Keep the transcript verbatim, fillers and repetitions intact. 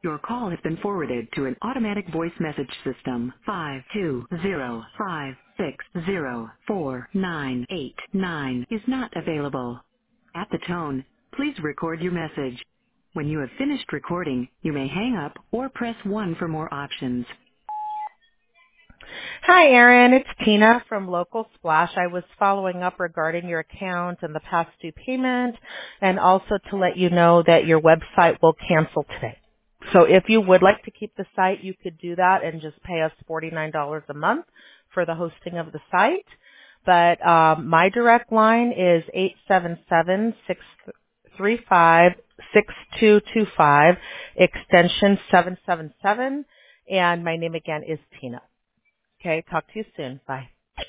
Your call has been forwarded to an automatic voice message system. Five two zero five six zero four nine eight nine is not available. At the tone, please record your message. When you have finished recording, you may hang up or press one for more options. Hi, Erin. It's Tina from Local Splash. I was following up regarding your account and the past due payment, and also to let you know that your website will cancel today. So if you would like to keep the site, you could do that and just pay us forty-nine dollars a month for the hosting of the site. But um, my direct line is eight seven seven, six three five, six two two five, extension seven seven seven, and my name again is Tina. Okay, talk to you soon. Bye.